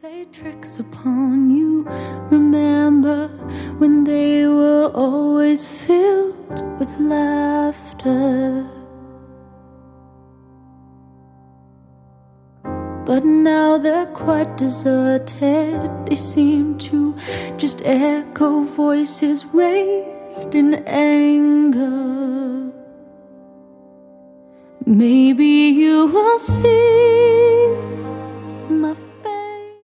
play tricks upon you. Remember when they were always filled with laughter. But now they're quite deserted. They seem to just echo voices raised in anger. Maybe you will see